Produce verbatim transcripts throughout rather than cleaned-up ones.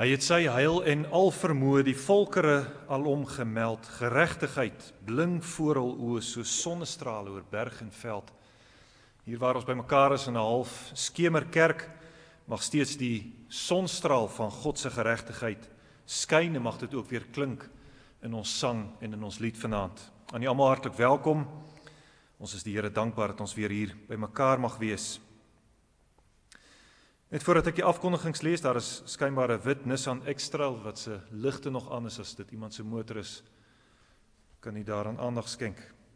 Hy het sy heil en al vermoë die volkere alom gemeld, geregtigheid bling voor hul oë so sonnestrale oor berg en veld. Hier waar ons bymekaar is in 'n half skemerkerk, mag steeds die sonstraal van God se geregtigheid skyn en mag dit ook weer klink in ons sang en in ons lied vanaand. Aan julle almal hartlik welkom. Ons is die Here dankbaar dat ons weer hier bymekaar mag wees. Net voordat ek die afkondigings lees, daar is skynbaar 'n wit Nissan X-Trail wat se ligte nog aan is. As dit iemand se motor is, kan jy daaraan aandag skenk.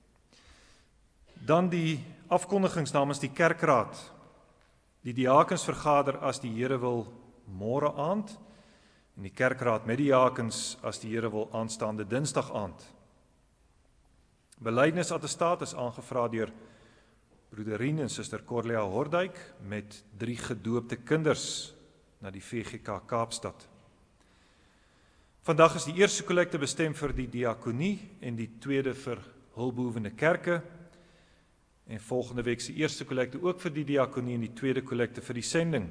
Dan die afkondigings namens die kerkraad. Die diakens vergader as die Here wil môre aand en die kerkraad met die diakens as die Here wil aanstaande Dinsdag aand. Belydenis-attestaat is aangevra deur broeder Rien en suster Corlia Hordijk met drie gedoopte kinders na die V G K Kaapstad. Vandag is die eerste kollekte bestem vir die diakonie en die tweede vir hulpbehoevende kerke. En volgende week se eerste kollekte ook vir die diakonie en die tweede kollekte vir die sending.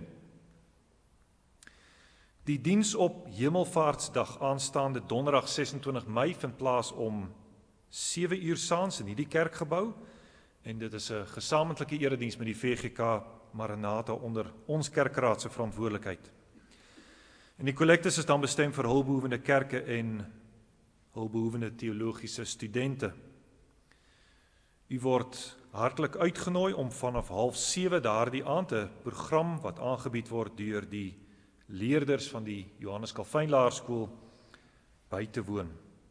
Die diens op Hemelvaartsdag aanstaande donderdag ses en twintig Mei vind plaas om sewe uur saans in hierdie kerkgebou. En dit is 'n gesamentlike erediens met die V G K Maranatha onder ons kerkraad se verantwoordelikheid. En die kollektes is dan bestem vir hulpbehoevende kerke en hulpbehoevende teologiese studente. U word hartlik uitgenooi om vanaf half sewe daardie aand 'n program wat aangebied word deur die leerders van die Johannes Calvin Laerskool by te woon.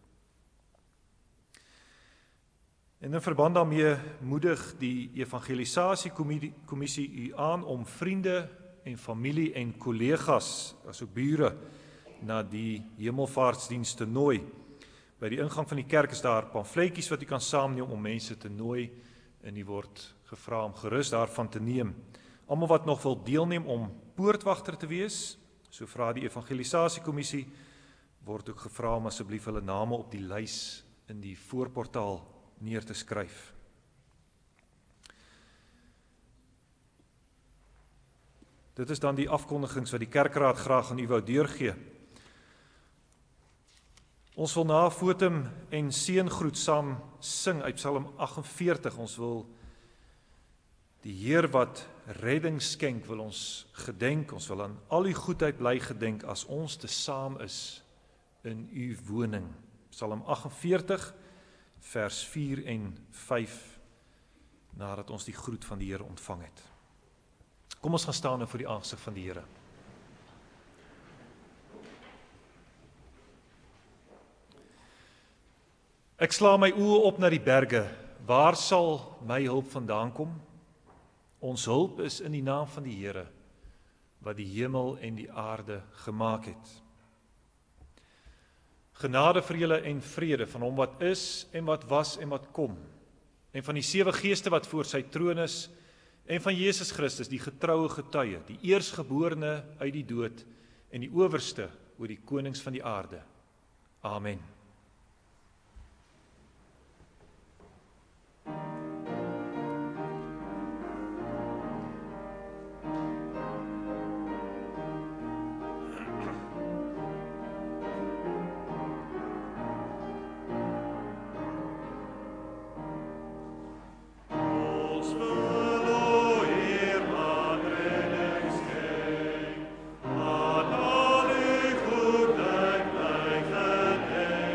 En in verband daarmee moedig die evangelisasiekommissie u aan om vriende en familie en kollegas, asook bure, na die hemelvaartsdiens te nooi. By die ingang van die kerk is daar pamfletjies wat u kan saamneem om mense te nooi en u word gevra om gerus daarvan te neem. Almal wat nog wil deelneem om poortwagter te wees, so vra die evangelisasiekommissie, word ook gevra om asseblief hulle name op die lys in die voorportaal neer te skryf. Dit is dan die afkondigings wat die kerkraad graag aan u wou deurgee. Ons wil na Fotum en seëngroet saam sing uit Psalm agt en veertig. Ons wil die Heer wat redding skenk, wil ons gedenk. Ons wil aan al u goedheid bly gedenk as ons te saam is in u woning. Psalm agt en veertig vers vier en vyf, nadat ons die groet van die Here ontvang het. Kom ons gaan staan nou voor die aangesig van die Here. Ek sla my oë op na die berge, waar sal my hulp vandaan kom? Ons hulp is in die naam van die Here, wat die hemel en die aarde gemaak het. Genade vir julle en vrede van hom wat is en wat was en wat kom, en van die sewe geeste wat voor sy troon is, en van Jesus Christus, die getroue getuie, die eersgeborene uit die dood, en die owerste oor die konings van die aarde. Amen. Amen.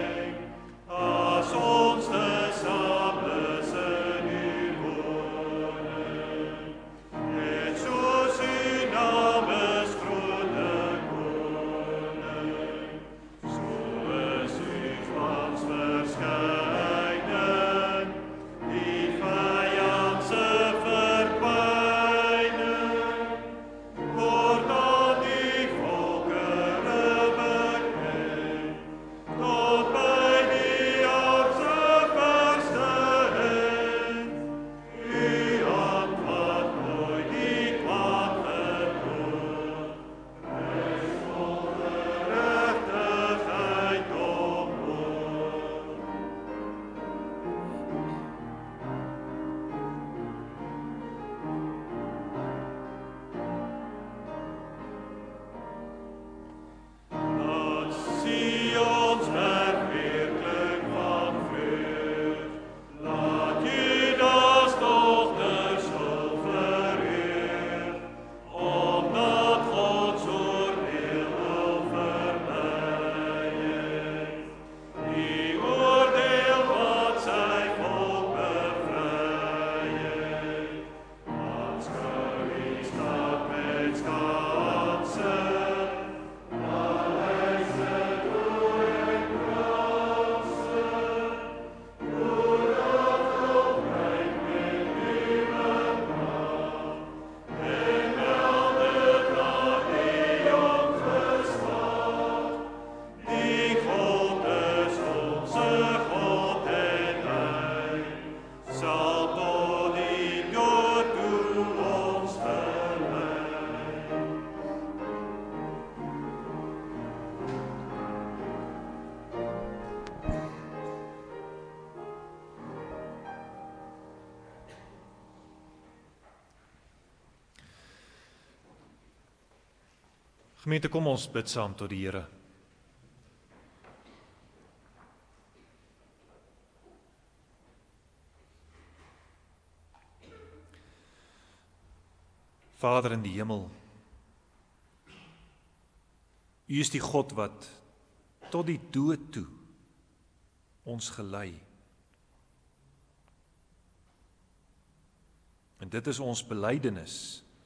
Gemeente, kom ons bid saam tot die Here. Vader in die hemel, U is die God wat tot die dood toe ons gelei. En dit is ons belydenis.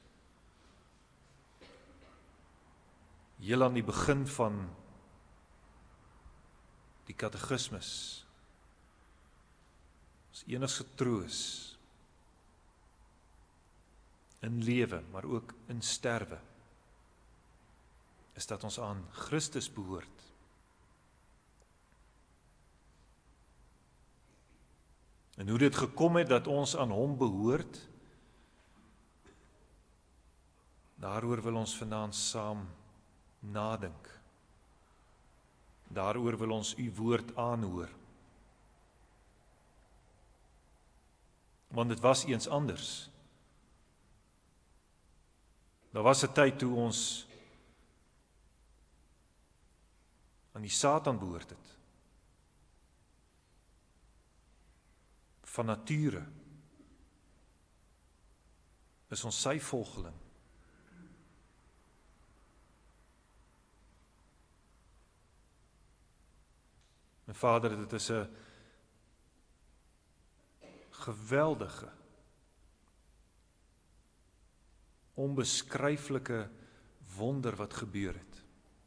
Heel aan die begin van die katekismes, ons enigste troos in lewe, maar ook in sterwe, is dat ons aan Christus behoort. En hoe dit gekom het dat ons aan hom behoort, daaroor wil ons vanaand saam nadink. Daaroor wil ons U woord aanhoor. Want dit was eens anders. Daar was 'n tyd toe ons aan die Satan behoort het. Van nature is ons sy volgeling. En Vader, dit is 'n geweldige, onbeskryflike wonder wat gebeur het.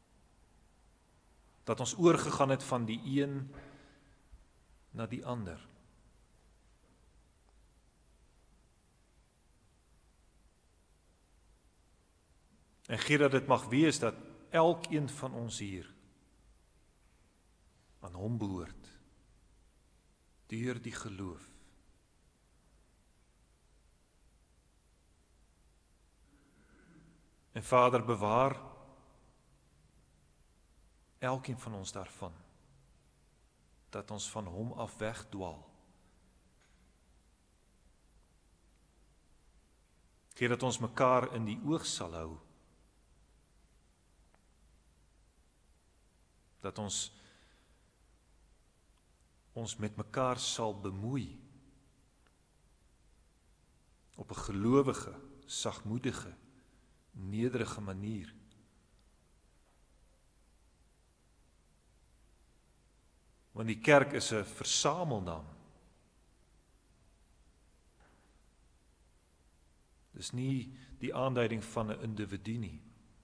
Dat ons oorgegaan het van die een na die ander. En gee dat dit mag wees dat elkeen van ons hier aan hom behoort, deur die geloof. En Vader, bewaar elkeen van ons daarvan, dat ons van hom af wegdwaal. Gee dat ons mekaar in die oog sal hou, dat ons ons met mekaar sal bemoei, op 'n gelowige, sagmoedige, nederige manier. Want die kerk is 'n versamelnaam. Dis nie die aanduiding van 'n individu nie.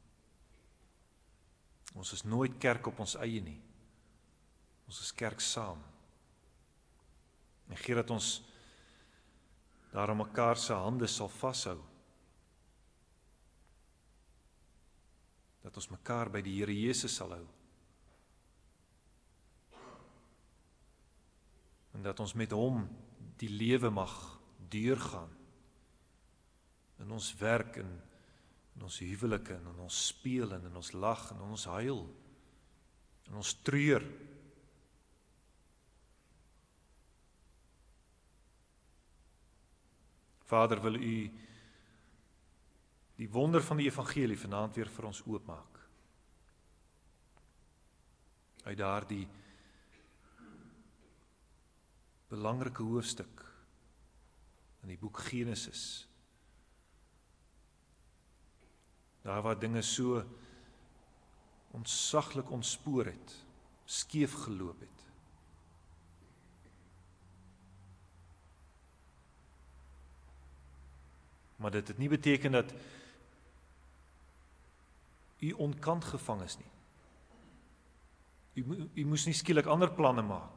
Ons is nooit kerk op ons eie nie. Ons is kerk saam. En gee dat ons daarom mekaar se hande sal vashou. Dat ons mekaar by die Here Jesus sal hou. En dat ons met hom die lewe mag deurgaan. In ons werk, in, in ons huwelike, in ons speel, en in ons lag, en in ons huil, in ons treur. Vader, wil U die wonder van die evangelie vanaand weer vir ons oopmaak. Uit daardie belangrike hoofstuk in die boek Genesis. Daar waar dinge so ontsaglik ontspoor het, skeef geloop het. Maar dit het nie beteken dat U onkant gevang is nie. U, u moes nie skielik ander planne maak.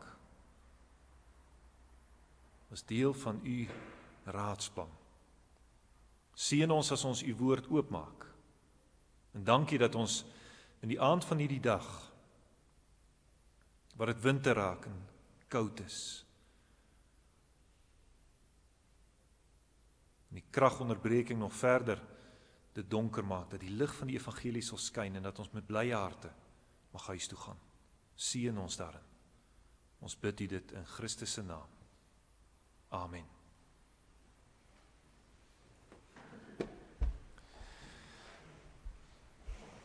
Dit was deel van U raadsplan. Seën ons as ons U woord oopmaak. En dankie dat ons in die aand van hierdie dag, waar dit winter raak en koud is, en die kragonderbreking nog verder dit donker maak, dat die lig van die evangelie sal skyn en dat ons met blye harte mag huis toe gaan. Seën ons daarin. Ons bid U dit in Christus se naam. Amen.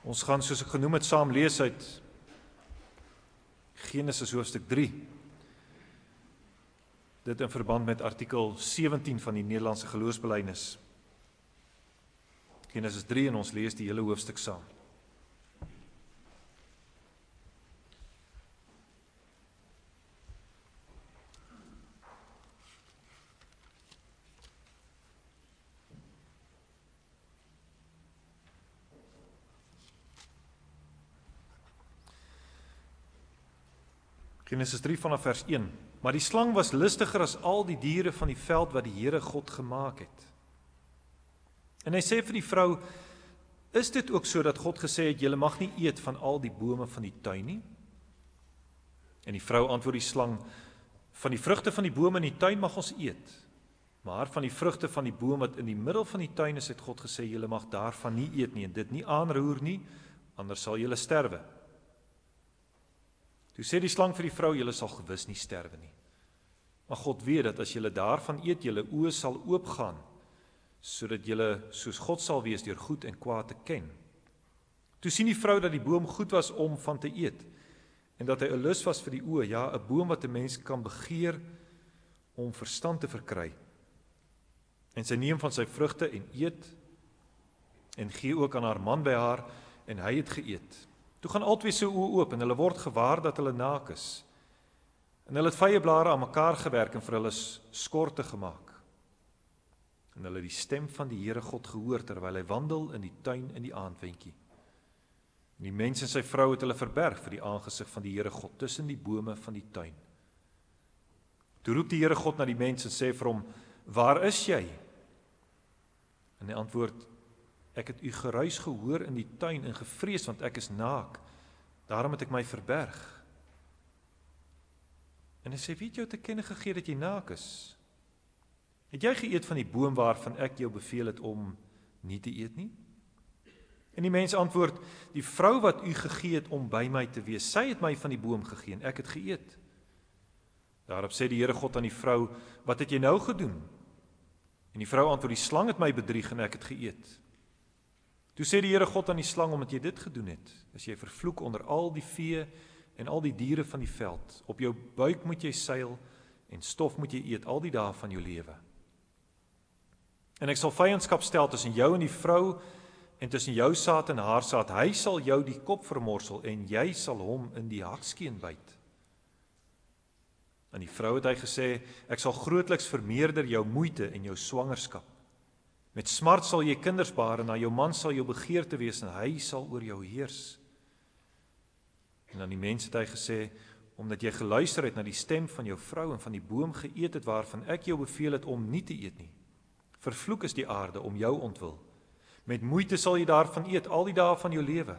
Ons gaan, soos ek genoem het, saam lees uit Genesis hoofstuk drie. Dit in verband met artikel sewentien van die Nederlandse geloofsbelijdenis. Genesis drie en ons lees die hele hoofstuk saam. Genesis drie vanaf vers een. Maar die slang was listiger as al die diere van die veld wat die Here God gemaak het. En hy sê vir die vrou, is dit ook so dat God gesê het, julle mag nie eet van al die bome van die tuin nie? En die vrou antwoord die slang, van die vrugte van die bome in die tuin mag ons eet, maar van die vrugte van die boom wat in die middel van die tuin is, het God gesê, julle mag daarvan nie eet nie, en dit nie aanroer nie, anders sal julle sterwe. Toe sê die slang vir die vrou, julle sal gewis nie sterwe nie. Maar God weet dat as julle daarvan eet, julle oë sal oopgaan, sodat julle soos God sal wees deur goed en kwaad te ken. Toe sien die vrou dat die boom goed was om van te eet, en dat hy 'n lus was vir die oë, ja, 'n boom wat 'n mens kan begeer om verstand te verkry. En sy neem van sy vrugte en eet, en gee ook aan haar man by haar, en hy het geëet. Toe gaan albei se oë oop, en hulle word gewaar dat hulle naak is. En hulle het vyeblare aan mekaar gewerk en vir hulle skorte gemaak. En hulle het die stem van die Here God gehoor, terwyl hy wandel in die tuin in die aandwentjie. En die mens en sy vrou het hulle verberg vir die aangesig van die Here God, tussen die bome van die tuin. Toe roep die Here God na die mens en sê vir hom, waar is jy? En hy antwoord, ek het u geruis gehoor in die tuin en gevrees, want ek is naak, daarom het ek my verberg. En hy sê, wie het jou te kenne gegee dat jy naak is? Het jy geëet van die boom waarvan ek jou beveel het om nie te eet nie? En die mens antwoord, die vrou wat u gegee het om by my te wees, sy het my van die boom gegee en ek het geëet. Daarop sê die Here God aan die vrou, wat het jy nou gedoen? En die vrou antwoord, die slang het my bedrieg en ek het geëet. Toe sê die Here God aan die slang, omdat jy dit gedoen het, is jy vervloek onder al die vee en al die diere van die veld. Op jou buik moet jy seil en stof moet jy eet al die dae van jou lewe. En ek sal vyandskap stel tussen jou en die vrou en tussen jou saad en haar saad. Hy sal jou die kop vermorsel en jy sal hom in die hakskeen byt. Aan die vrou het hy gesê, ek sal grootliks vermeerder jou moeite en jou swangerskap. Met smart sal jy kinders baar en na jou man sal jou begeerte wees en hy sal oor jou heers. En aan die mens het hy gesê, omdat jy geluister het na die stem van jou vrou en van die boom geëet het waarvan ek jou beveel het om nie te eet nie. Vervloek is die aarde om jou ontwil. Met moeite sal jy daarvan eet al die dae van jou lewe.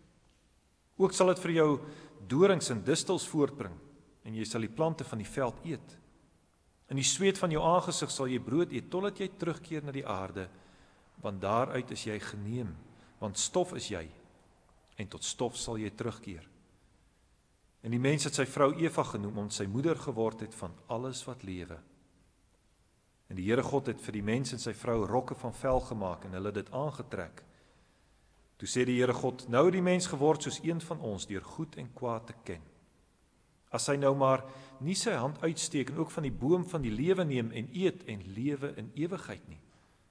Ook sal dit vir jou dorings en distels voortbring en jy sal die plante van die veld eet. In die sweet van jou aangesig sal jy brood eet totdat jy terugkeer na die aarde, want daaruit is jy geneem, want stof is jy en tot stof sal jy terugkeer. En die mens het sy vrou Eva genoem, omdat sy moeder geword het van alles wat lewe. En die Here God het vir die mens en sy vrou rokke van vel gemaak en hulle dit aangetrek. Toe sê die Here God, nou het die mens geword soos een van ons, deur goed en kwaad te ken. As hy nou maar nie sy hand uitsteek en ook van die boom van die lewe neem en eet en lewe in ewigheid nie.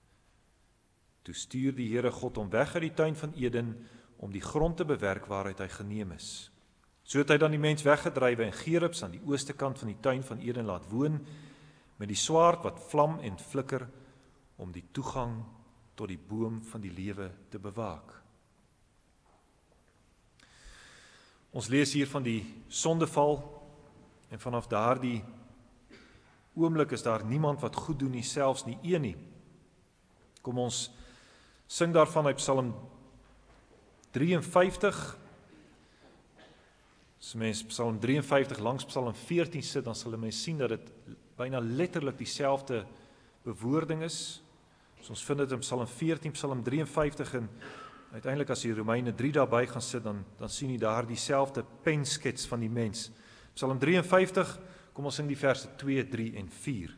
Toe stuur die Here God hom weg uit die tuin van Eden om die grond te bewerk waaruit hy geneem is. So het hy dan die mens weggedrywe en Gerubs aan die ooste kant van die tuin van Eden laat woon, met die swaard wat vlam en flikker, om die toegang tot die boom van die lewe te bewaak. Ons lees hier van die sondeval, en vanaf daardie oomblik is daar niemand wat goed doen nie, selfs nie een nie. Kom ons sing daarvan uit Psalm drieënvyftig. As mens Psalm drieënvyftig langs Psalm veertien sit, dan sal mens sien dat dit byna letterlik dieselfde bewoording is. So ons vind dit in Psalm veertien, Psalm drieënvyftig en uiteindelik as die Romeine drie daarby gaan sit, dan, dan sien jy daar dieselfde penskets van die mens. Psalm drieënvyftig, kom ons sing die verse twee, drie en vier.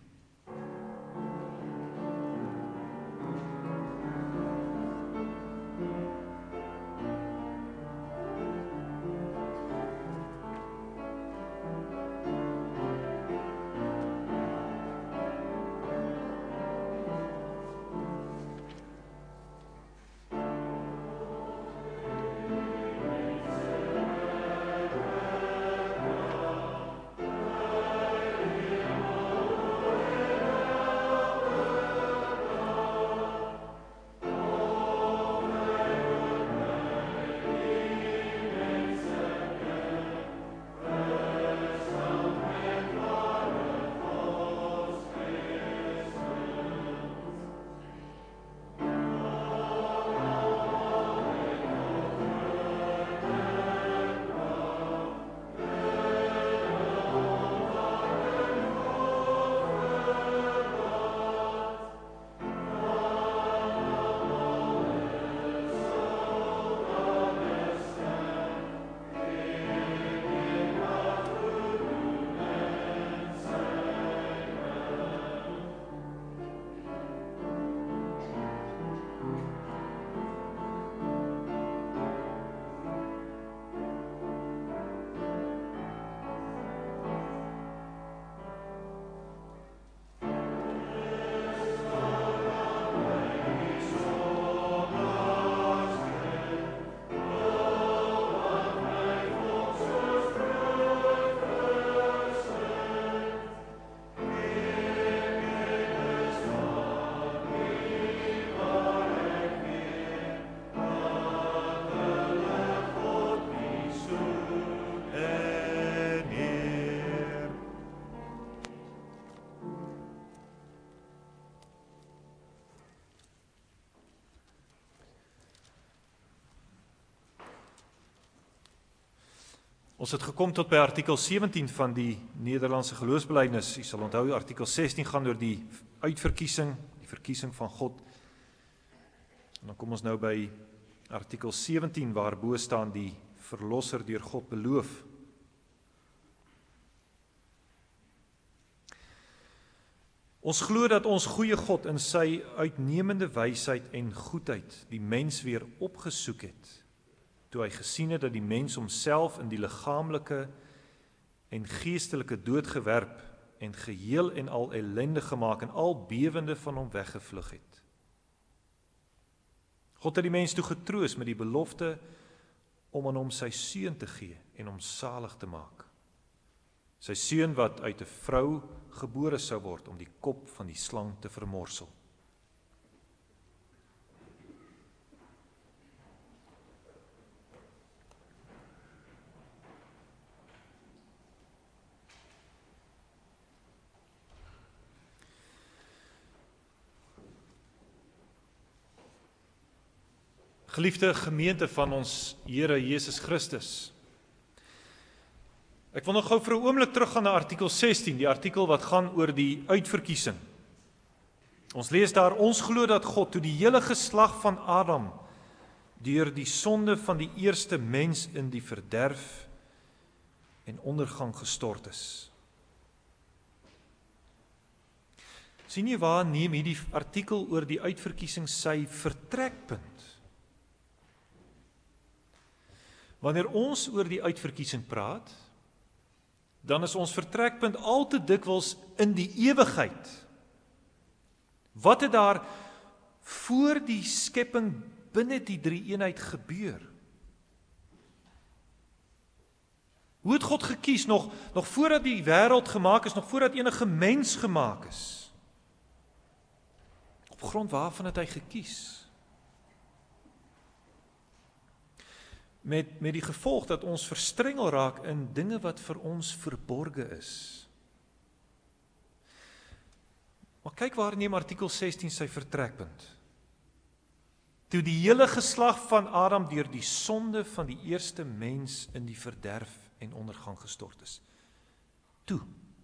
Ons het gekom tot by artikel sewentien van die Nederlandse geloofsbelijdenis. U sal onthou, artikel sestien gaan oor die uitverkiesing, die verkiesing van God. En dan kom ons nou by artikel sewentien, waar bo staan die verlosser deur God beloof. Ons glo dat ons goeie God in sy uitnemende wysheid en goedheid die mens weer opgesoek het, toe hy gesien het dat die mens homself in die liggaamlike en geestelike dood gewerp en geheel en al ellendig gemaak en al bewende van hom weggevlug het. God het die mens toe getroos met die belofte om aan hom sy seun te gee en hom salig te maak. Sy seun wat uit 'n vrou gebore sou word om die kop van die slang te vermorsel. Geliefde gemeente van ons Here Jesus Christus. Ek wil nog gou vir 'n oomblik teruggaan na artikel sestien, die artikel wat gaan oor die uitverkiesing. Ons lees daar, ons glo dat God toe die hele geslag van Adam deur die sonde van die eerste mens in die verderf en ondergang gestort is. Sien jy waar neem hierdie artikel oor die uitverkiesing sy vertrekpunt? Wanneer ons oor die uitverkiesing praat, dan is ons vertrekpunt al te dikwels in die ewigheid. Wat het daar voor die skepping binne die drie-eenheid gebeur? Hoe het God gekies, nog, nog voordat die wêreld gemaak is, nog voordat enige mens gemaak is? Op grond waarvan het hy gekies? Met, met die gevolg dat ons verstrengel raak in dinge wat vir ons verborge is. Maar kyk waar neem artikel sestien sy vertrekpunt. Toe die hele geslag van Adam deur die sonde van die eerste mens in die verderf en ondergang gestort is. Toe.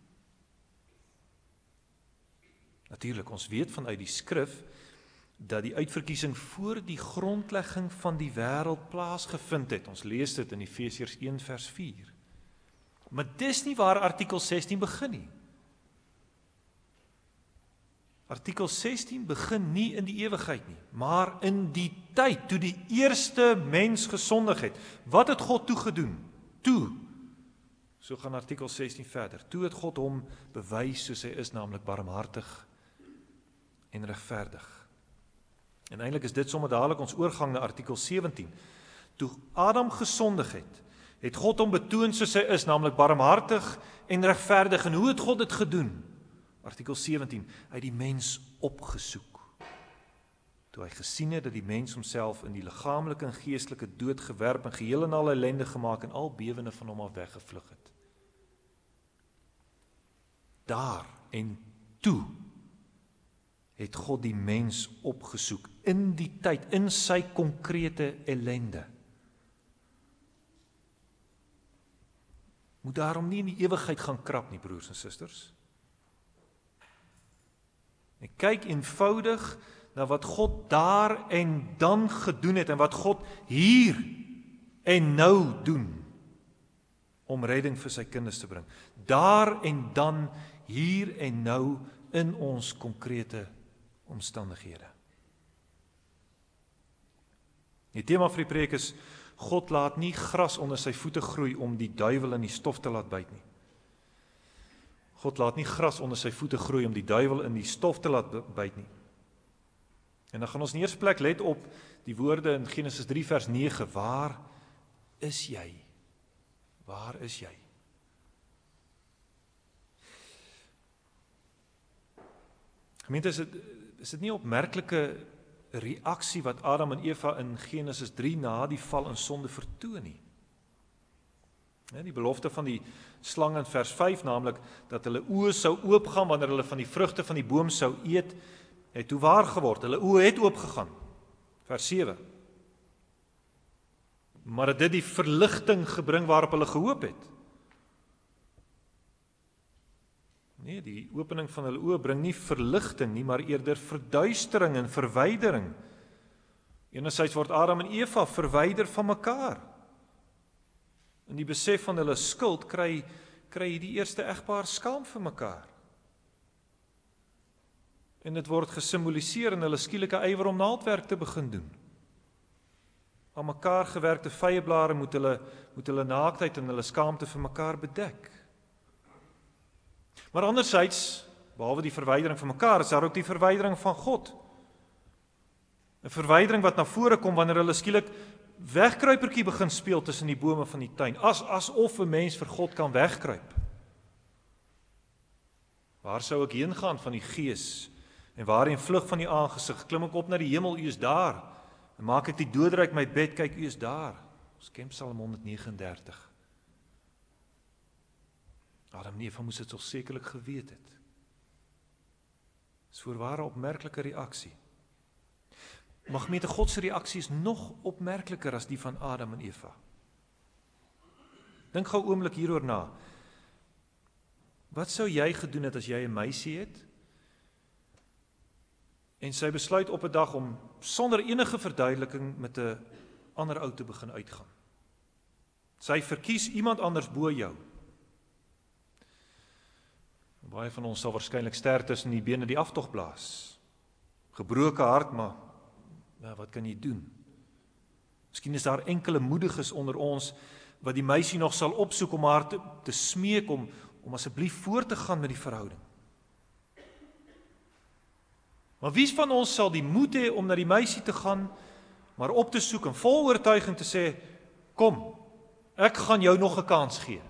Natuurlik, ons weet vanuit die skrif dat die uitverkiesing voor die grondlegging van die wêreld plaasgevind het. Ons lees dit in Efesiërs een vers vier. Maar dis nie waar artikel sestien begin nie. Artikel sestien begin nie in die ewigheid nie, maar in die tyd, toe die eerste mens gesondig het. Wat het God toe gedoen? Toe. So gaan artikel sestien verder. Toe het God hom bewys soos hy is, naamlik barmhartig en regverdig. En eintlik is dit sommer dadelik ons oorgang na artikel sewentien. Toe Adam gesondig het, het God hom betoon soos hy is, naamlik barmhartig en regverdig. En hoe het God dit gedoen? Artikel sewentien, hy het die mens opgesoek. Toe hy gesien het dat die mens homself in die liggaamlike en geestelike dood gewerp en geheel en al ellende gemaak en al bewende van hom af weggevlug het. Daar en toe het God die mens opgesoek in die tyd, in sy konkrete ellende. Moet daarom nie in die ewigheid gaan krap nie, broers en susters. En kyk eenvoudig na wat God daar en dan gedoen het, en wat God hier en nou doen, om redding vir sy kinders te bring. Daar en dan, hier en nou, in ons konkrete omstandighede. Die tema vir die preek is, God laat nie gras onder sy voete groei om die duiwel in die stof te laat byt nie. God laat nie gras onder sy voete groei om die duiwel in die stof te laat byt nie. En dan gaan ons in die eerste plek let op die woorde in Genesis drie vers nege, waar is jy? Waar is jy? Gemeente, is dit, is dit nie 'n opmerklike reaksie wat Adam en Eva in Genesis drie na die val in sonde vertoon nie? Ja, die belofte van die slang in vers vyf, naamlik dat hulle oë sou oopgaan wanneer hulle van die vrugte van die boom sou eet, het toe waar geword. Hulle oë het oopgegaan. Vers sewe. Maar het dit die verligting gebring waarop hulle gehoop het? Nee, die opening van hulle oë bring nie verligting nie, maar eerder verduistering en verwydering. Enerzijds word Adam en Eva verwyder van mekaar. In die besef van hulle skuld kry, kry die eerste egpaar skaam vir mekaar. En dit word gesimboliseer in hulle skielike ywer om naaldwerk te begin doen. Aan mekaar gewerkte vyeblare moet hulle, moet hulle naaktheid en hulle skaamte vir mekaar bedek. Maar anderzijds, behalwe die verwydering van mekaar, is daar ook die verwydering van God. 'n Verwydering wat na vore kom wanneer hulle skielik wegkruipertjie begin speel tussen die bome van die tuin, as asof 'n mens vir God kan wegkruip. Waar sou ek heen gaan van die gees, en waarheen vlug van die aangesig? Klim ek op na die hemel, U is daar, en maak ek die doderyk my bed, kyk, U is daar. Ons ken Psalm honderd vyf nege. Adam en Eva moes dit toch sekerlik geweet het. Dis voorwaar 'n opmerklike reaksie. Maar gemeente, God se reaksie is nog opmerkliker as die van Adam en Eva. Dink gou 'n oomblik hieroor na. Wat sou jy gedoen het as jy 'n meisie het en sy besluit op 'n dag om sonder enige verduideliking met 'n ander ou te begin uitgaan? Sy verkies iemand anders bo jou. Baie van ons sal waarskynlik ster tussen die bene die aftog blaas. Gebroke hart, maar ja, wat kan jy doen? Miskien is daar enkele moediges onder ons wat die meisie nog sal opsoek om haar te, te smeek om, om asseblief voort te gaan met die verhouding. Maar wie van ons sal die moed hê om na die meisie te gaan, maar op te soek en vol oortuiging te sê, kom, ek gaan jou nog 'n kans gee.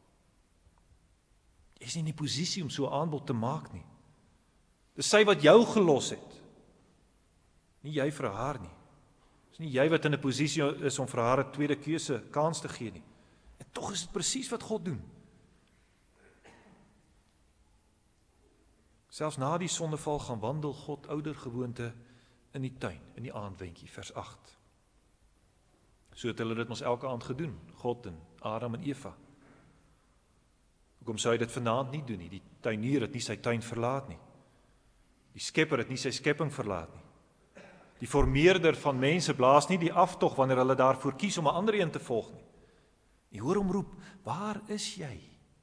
Jy is nie in die posisie om so 'n aanbod te maak nie. Dis sy wat jou gelos het. Nie jy vir haar nie. Dis nie jy wat in 'n posisie is om vir haar 'n tweede keuse kans te gee nie. En tog is dit presies wat God doen. Selfs na die sondeval gaan wandel God oudergewoonte in die tuin, in die aandwentjie, vers agt. So het hulle dit ons elke aand gedoen, God en Adam en Eva. Hoekom sou hy dit vanaand nie doen nie? Die tuinier het nie sy tuin verlaat nie. Die skepper het nie sy skepping verlaat nie. Die formeerder van mense blaas nie die aftog wanneer hulle daarvoor kies om 'n ander een te volg nie. Jy hoor hom roep, waar is jy?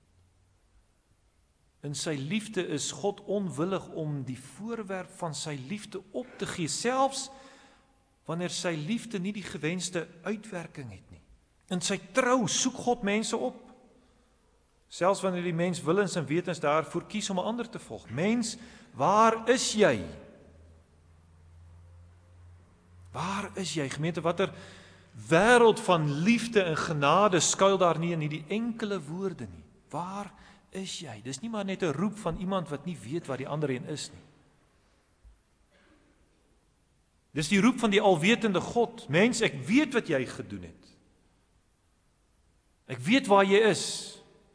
In sy liefde is God onwillig om die voorwerp van sy liefde op te gee, selfs wanneer sy liefde nie die gewenste uitwerking het nie. In sy trou soek God mense op. Selfs wanneer die mens willens en wetens daarvoor kies om 'n ander te volg. Mens, waar is jy? Waar is jy? Gemeente, watter wêreld van liefde en genade skuil daar nie in hierdie enkele woorde nie. Waar is jy? Dis nie maar net 'n roep van iemand wat nie weet wat die ander een is nie. Dis die roep van die alwetende God. Mens, ek weet wat jy gedoen het. Ek weet waar jy is.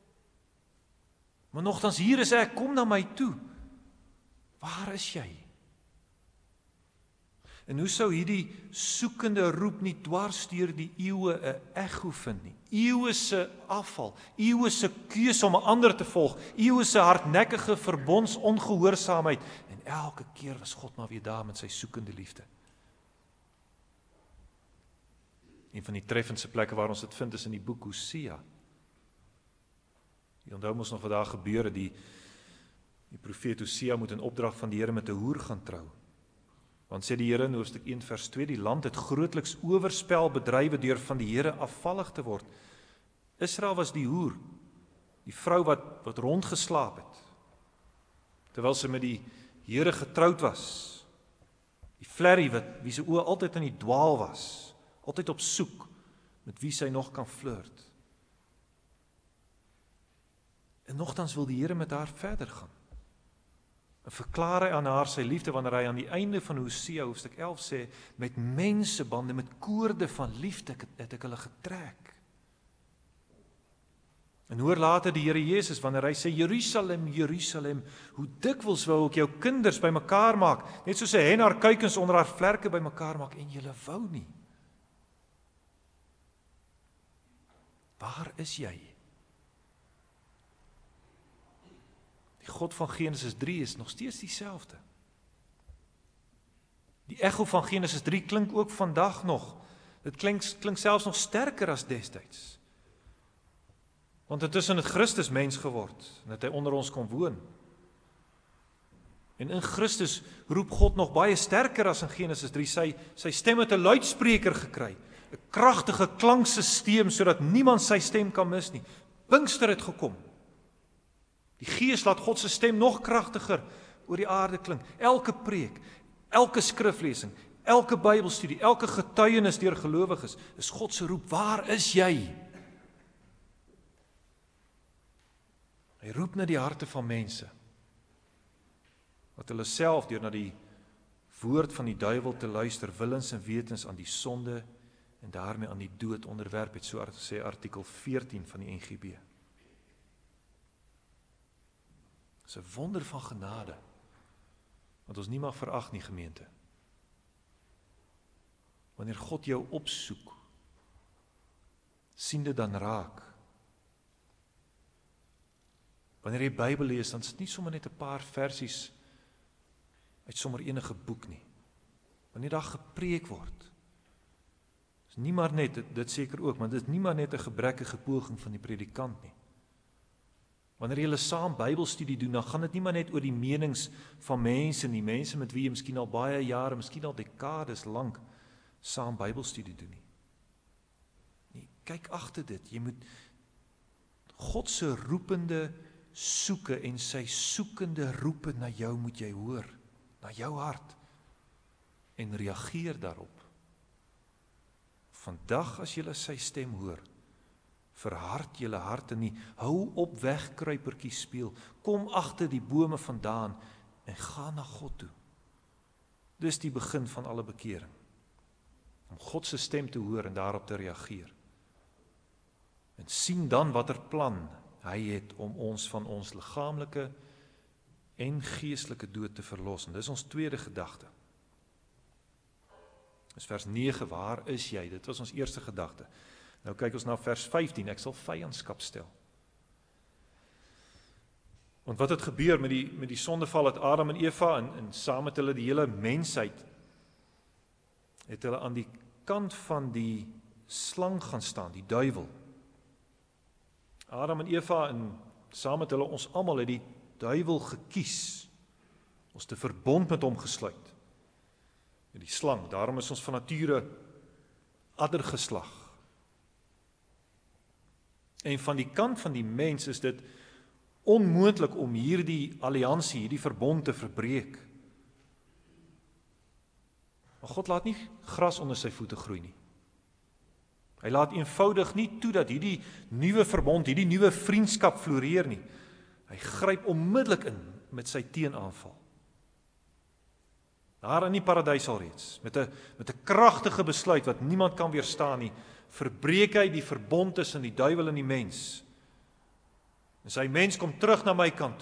Maar nogtans hier is ek, kom na my toe. Waar is jy? En hoe sou hierdie soekende roep nie dwars deur die eeue 'n ekko vind nie? Eeue se afval, eeue se keuse om 'n ander te volg, eeue se hardnekkige verbondsongehoorsaamheid, en elke keer was God maar weer daar met sy soekende liefde. Een van die treffendste plekke waar ons dit vind is in die boek Hosea. Jy onthou mos nog wat daar gebeur het, die, die profeet Hosea moet in opdrag van die Here met 'n hoer gaan trou. Want sê die Here in hoofstuk een vers twee, die land het grootliks oorspel bedrywe deur van die Here afvallig te word. Israel was die hoer, die vrou wat, wat rondgeslaap het, terwyl sy met die Here getroud was. Die flerrie wat, wie sy oë altyd in die dwaal was, altyd op soek, met wie sy nog kan flirt. En nogtans wil die Here met haar verder gaan. En verklaar hy aan haar sy liefde wanneer hy aan die einde van Hosea hoofstuk elf sê, met mensebande, met koorde van liefde het ek hulle getrek. En hoor later die Here Jesus wanneer hy sê, Jerusalem, Jerusalem, hoe dikwels wou ek jou kinders bymekaar maak, net soos 'n hen haar kuikens onder haar vlerke bymekaar maak, en julle wou nie. Waar is jy? Die God van Genesis drie is nog steeds dieselfde. Die echo van Genesis drie klink ook vandag nog. Dit klink, klink selfs nog sterker as destyds. Want intussen het Christus mens geword, en dat hy onder ons kon woon. En in Christus roep God nog baie sterker as in Genesis drie, sy, sy stem het 'n luidspreker gekry, 'n kragtige klanksysteem, sodat niemand sy stem kan mis nie. Pinkster het gekom. Die Gees laat God se stem nog kragtiger oor die aarde klink. Elke preek, elke skriflesing, elke Bybelstudie, elke getuienis deur gelowiges, is God se roep, waar is jy? Hy roep na die harte van mense, wat hulle self deur na die woord van die duiwel te luister, willens en wetens aan die sonde en daarmee aan die dood onderwerp het, so sê artikel veertien van die N G B. Dit is 'n wonder van genade, wat ons nie mag verag nie, gemeente. Wanneer God jou opsoek, sien dit dan raak. Wanneer jy Bybel lees, dan is dit nie sommer net 'n paar versies uit sommer enige boek nie. Wanneer daar gepreek word, is nie maar net, dit, dit seker ook, maar dit is nie maar net 'n gebrekkige poging van die predikant nie. Wanneer jy saam Bybelstudie doen, dan gaan dit nie maar net oor die menings van mense nie, mense met wie jy miskien al baie jare, miskien al dekades lank saam Bybelstudie doen nie. Nee, kyk agter dit, jy moet God se roepende soeke en sy soekende roepe na jou moet jy hoor, na jou hart, en reageer daarop. Vandag as jy sy stem hoor, verhard julle harte nie, hou op wegkruipertjie speel, kom agter die bome vandaan en ga na God toe. Dis die begin van alle bekering, om God se stem te hoor en daarop te reageer. En sien dan watter plan hy het om ons van ons liggaamlike en geestelike dood te verlos. En dis ons tweede gedagte. Dis vers nege, waar is jy? Dit was ons eerste gedagte. Nou kyk ons na vers vyftien, ek sal vyandskap stel. Want wat het gebeur met die, met die sondeval het Adam en Eva en, en saam met hulle die hele mensheid, het hulle aan die kant van die slang gaan staan, die duiwel. Adam en Eva en saam met hulle ons almal het die duiwel gekies, ons te verbond met hom gesluit. Die slang, daarom is ons van nature addergeslag. En van die kant van die mens is dit onmoontlik om hierdie alliansie, hierdie verbond te verbreek. Maar God laat nie gras onder sy voete groei nie. Hy laat eenvoudig nie toe dat hierdie nuwe verbond, hierdie nuwe vriendskap floreer nie. Hy gryp onmiddellik in met sy teenaanval. Daar in die paradys alreeds, met 'n met 'n kragtige besluit wat niemand kan weerstaan nie, verbreek hy die verbond tussen die duiwel en die mens. En sy mens kom terug na my kant toe.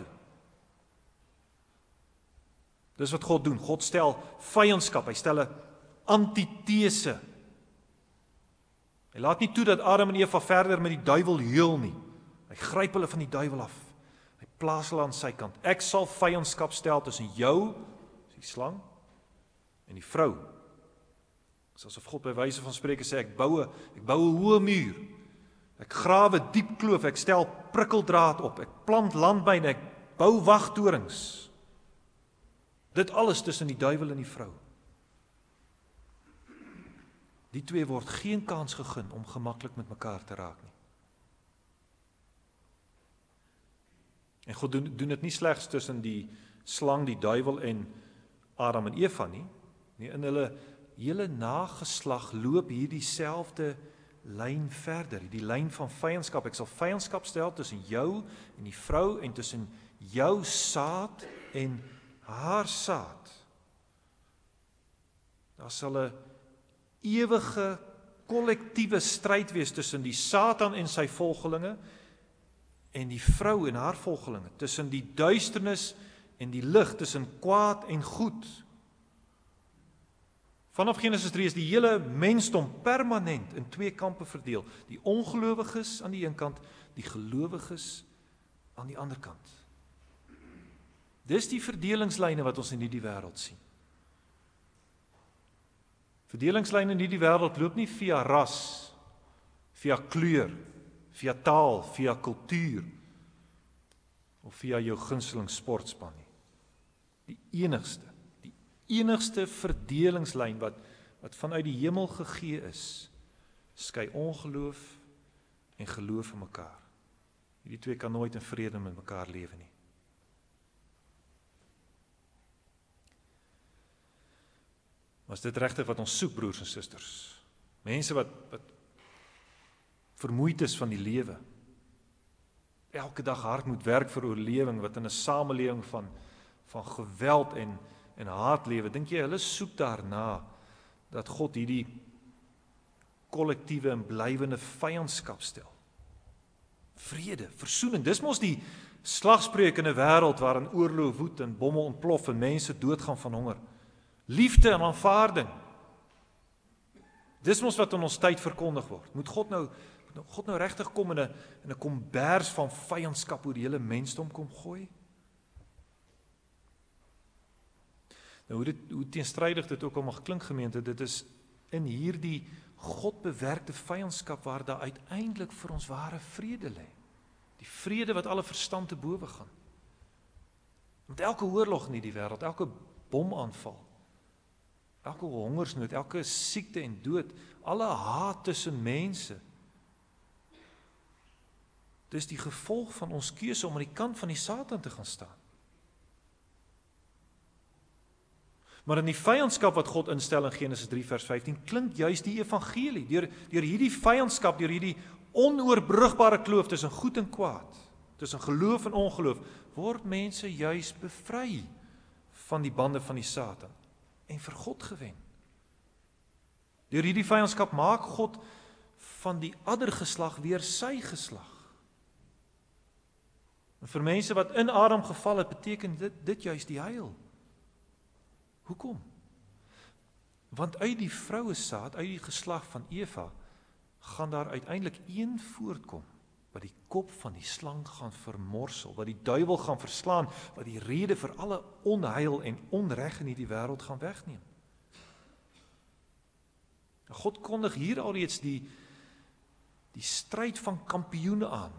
Dis wat God doen. God stel vyandskap, hy stel 'n antitese. Hy laat nie toe dat Adam en Eva verder met die duiwel heel nie. Hy gryp hulle van die duiwel af. Hy plaas hulle aan sy kant. Ek sal vyandskap stel tussen jou, die slang, en die vrou. Dit is asof God by wyse van spreke sê, ek bou 'n ek bou 'n hoë muur. Ek grawe diep kloof, ek stel prikkeldraad op, ek plant landbyne, ek bou wagtorings. Dit alles tussen die duiwel en die vrou. Die twee word geen kans gegee om gemaklik met mekaar te raak nie. En God doen, doen dit nie slegs tussen die slang, die duiwel en Adam en Eva nie. Nee, in hulle hele nageslag loop hierdie selfde lyn verder, die lyn van vyandskap. Ek sal vyandskap stel tussen jou en die vrou en tussen jou saad en haar saad. Daar sal 'n ewige kollektiewe stryd wees tussen die Satan en sy volgelinge en die vrou en haar volgelinge, tussen die duisternis en die lig, tussen kwaad en goed. Vanaf Genesis drie is die hele mensdom permanent in twee kampe verdeel. Die ongelowiges aan die een kant, die gelowiges aan die ander kant. Dis die verdelingslyne wat ons in hierdie wêreld sien. Verdelingslyne in hierdie wêreld loop nie via ras, via kleur, via taal, via kultuur, of via jou gunsteling sportspan nie. Die enigste, die enigste verdelingslyn wat, wat vanuit die hemel gegee is, skei ongeloof en geloof in mekaar. Hierdie twee kan nooit in vrede met mekaar lewe nie. Maar is dit regtig wat ons soek, broers en susters? Mense wat, wat vermoeid is van die lewe, elke dag hard moet werk vir oorlewing, wat in 'n samelewing van, van geweld en, en haat lewe, dink jy hulle soek daarna, dat God hierdie kollektiewe en blywende vyandskap stel? Vrede, versoening, dis mos die slagspreuk in 'n wêreld waarin oorlog woed en bomme ontplof en mense doodgaan van honger. Liefde en aanvaarding. Dis mos wat in ons tyd verkondig word. Moet God nou God nou regtig kom in 'n in 'n kombers van vyandskap oor die hele mensdom kom gooi? Nou hoe dit hoe teenstrydig dit ook al mag klink, gemeente, dit is in hierdie God bewerkte vyandskap waar daar uiteindelik vir ons ware vrede lê. Die vrede wat alle verstand te bowe gaan. Met elke oorlog in hierdie wêreld, elke bomaanval, elke hongersnood, elke siekte en dood, alle haat tussen mense, dis die gevolg van ons keuse om aan die kant van die Satan te gaan staan. Maar in die vyandskap wat God instel in Genesis drie vers vyftien, klink juist die evangelie. Deur, deur hierdie vyandskap, deur hierdie onoorbrigbare kloof tussen goed en kwaad, tussen geloof en ongeloof, word mense juist bevry van die bande van die Satan en vir God gewen. Deur hierdie vyandskap maak God van die ander geslag weer sy geslag. En vir mense wat in Adam geval het, beteken dit, dit juist die heil. Hoekom? Want uit die vroue saad, uit die geslag van Eva, gaan daar uiteindelik een voortkom, wat die kop van die slang gaan vermorsel, wat die duiwel gaan verslaan, wat die rede vir alle onheil en onreg in hierdie wêreld gaan wegneem. God kondig hier alreeds die, die stryd van kampioene aan,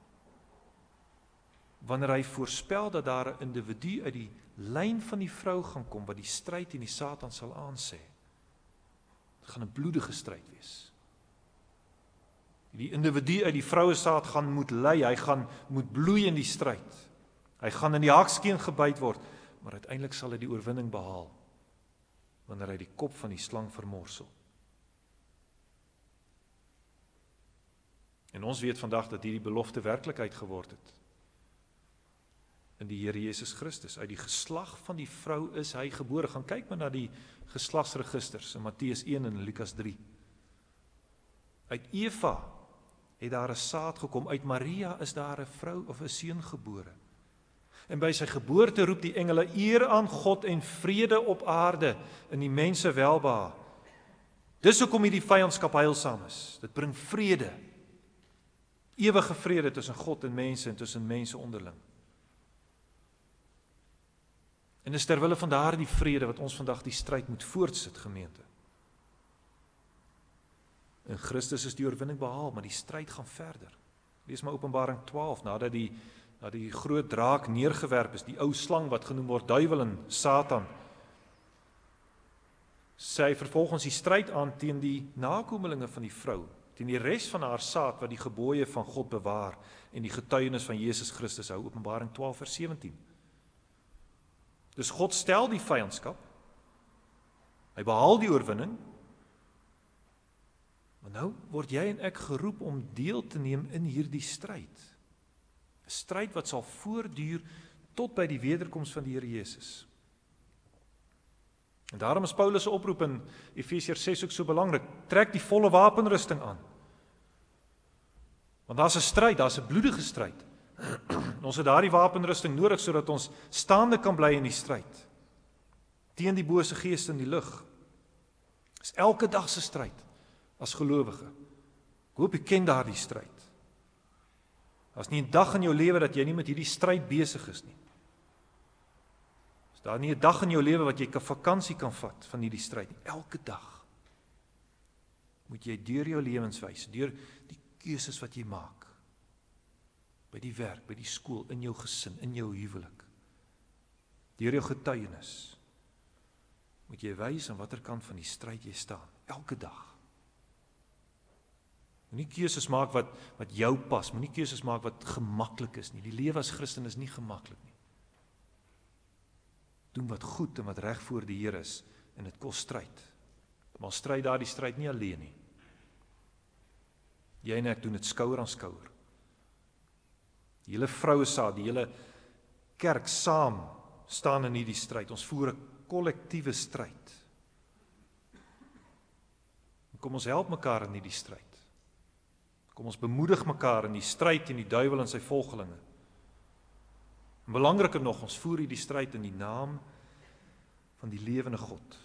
wanneer hy voorspel dat daar 'n individu uit die lyn van die vrou gaan kom, wat die stryd teen die Satan sal aansê. Dit gaan 'n bloedige stryd wees. Die individu uit die vrouesaad gaan moet ly, hy gaan moet bloei in die stryd. Hy gaan in die hakskeen gebyt word, maar uiteindelik sal hy die oorwinning behaal, wanneer hy die kop van die slang vermorsel. En ons weet vandag dat hierdie belofte werklikheid geword het. In die Here Jesus Christus, uit die geslag van die vrou is hy gebore. Gaan kyk maar na die geslagsregisters in Matteus een en Lukas drie. Uit Eva het daar 'n saad gekom, uit Maria is daar 'n vrou of 'n seun gebore. En by sy geboorte roep die engele eer aan God en vrede op aarde in die mense welbehae. Dis hoekom hierdie vyandskap heilsaam is. Dit bring vrede. Ewige vrede tussen God en mense en tussen mense onderling. En dis ter wille van daardie vrede wat ons vandag die stryd moet voortsit, gemeente. In Christus is die oorwinning behaal, maar die stryd gaan verder. Lees maar Openbaring twaalf, nadat die, nadat die groot draak neergewerp is, die ou slang wat genoem word duiwel en Satan, sê hy vervolgens die stryd aan teen die nakomelinge van die vrou, teen die res van haar saad wat die gebooie van God bewaar en die getuienis van Jesus Christus hou. Openbaring twaalf vers sewentien. Dus God stel die vyandskap, hy behaal die oorwinning, maar nou word jy en ek geroep om deel te neem in hierdie stryd. 'n Stryd wat sal voortduur tot by die wederkoms van die Here Jesus. En daarom is Paulus se oproep in Efesiërs ses ook so belangrik. Trek die volle wapenrusting aan. Want daar's 'n stryd, daar's 'n bloedige stryd. Ons het daardie wapenrusting nodig sodat ons staande kan bly in die stryd teen die bose geeste in die lug. Dis elke dag se stryd as gelowige. Ek hoop jy ken daardie stryd. Daar's nie 'n dag in jou lewe dat jy nie met hierdie stryd besig is nie. Is daar nie 'n dag in jou lewe wat jy 'n vakansie kan vat van hierdie stryd nie. Elke dag moet jy deur jou lewenswys, deur die keuses wat jy maak, by die werk, by die skool, in jou gesin, in jou huwelik, deur jou getuienis, moet jy wys aan watter kant van die stryd jy staan, elke dag. Moenie keuses maak wat, wat jou pas, moenie keuses maak wat gemaklik is nie. Die lewe as Christen is nie gemaklik nie. Doen wat goed en wat reg voor die Here is, en dit kos stryd. Maar stryd daar die stryd nie alleen nie. Jy en ek doen dit skouer aan skouer. Die hele vrouesaad, die hele kerk saam staan in hierdie stryd. Ons voer 'n kollektiewe stryd. En kom ons help mekaar in hierdie stryd. Kom ons bemoedig mekaar in die stryd teen die duiwel en sy volgelinge. En belangriker nog, ons voer hierdie stryd in die naam van die lewende God.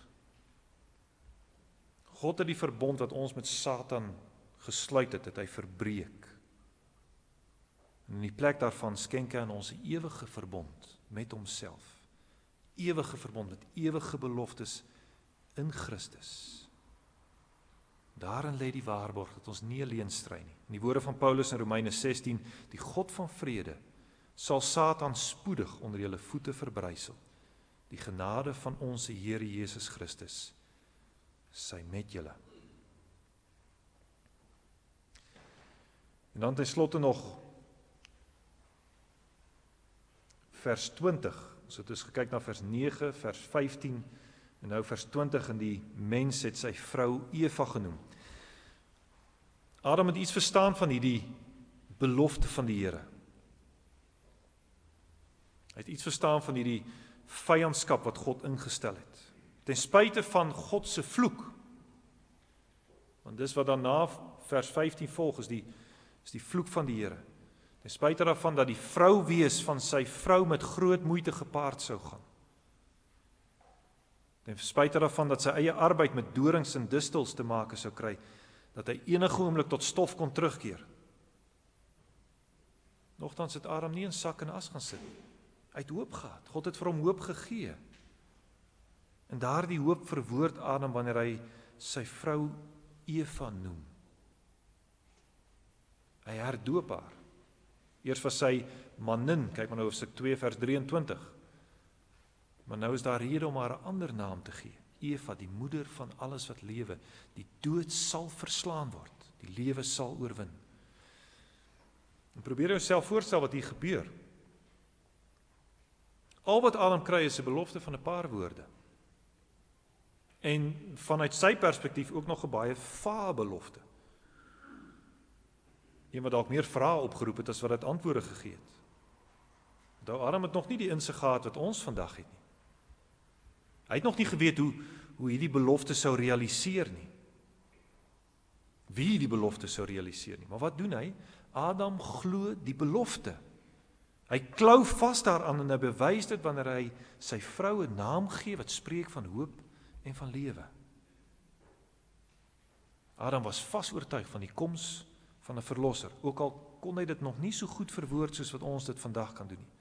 God het die verbond wat ons met Satan gesluit het, het hy verbreek. En in die plek daarvan skenk hy aan ons 'n ewige verbond met homself. Ewige verbond met ewige beloftes in Christus. Daarin lê die waarborg dat ons nie alleen stry nie. In die woorde van Paulus in Romeine sestien, die God van vrede sal Satan spoedig onder julle voete verbrysel. Die genade van ons Here Jesus Christus sy met julle. En dan ten slotte nog vers twintig. Ons het dus gekyk na vers nege, vers vyftien en nou vers twintig, en die mens het sy vrou Eva genoem. Adam het iets verstaan van hierdie belofte van die Here. Hy het iets verstaan van hierdie vyandskap wat God ingestel het. Ten spyte van God se vloek. Want dis wat daarna vers vyftien volg, is die, is die vloek van die Here. Ten spyte daarvan dat die vrou wees van sy vrou met groot moeite gepaard sou gaan. Ten spyte daarvan dat sy eie arbeid met dorings en distels te maak sou kry, dat hy enige oomblik tot stof kon terugkeer. Nogtans het Adam nie in sak en as gaan sit. Hy het hoop gehad. God het vir hom hoop gegee. En daardie hoop verwoord Adam wanneer hy sy vrou Eva noem. Hy herdoop haar. Eers was sy manin, kyk maar nou hoofstuk twee vers drieëntwintig. Maar nou is daar rede om haar 'n ander naam te gee. Eva, die moeder van alles wat lewe. Die dood sal verslaan word. Die lewe sal oorwin. En probeer jouself voorstel wat hier gebeur. Al wat Adam kry is 'n belofte van 'n paar woorde. En vanuit sy perspektief ook nog 'n baie vae belofte. Een wat dalk meer vrae opgeroep het as wat dit antwoorde gegee het. Nou Adam het nog nie die insig gehad wat ons vandag het nie. Hy het nog nie geweet hoe, hoe hierdie belofte sou realiseer nie. Wie die belofte sou realiseer nie. Maar wat doen hy? Adam glo die belofte. Hy klou vas daaraan en hy bewys dit wanneer hy sy vrou 'n naam gee wat spreek van hoop en van lewe. Adam was vas oortuig van die koms van 'n verlosser, ook al kon hy dit nog nie so goed verwoord soos wat ons dit vandag kan doen nie.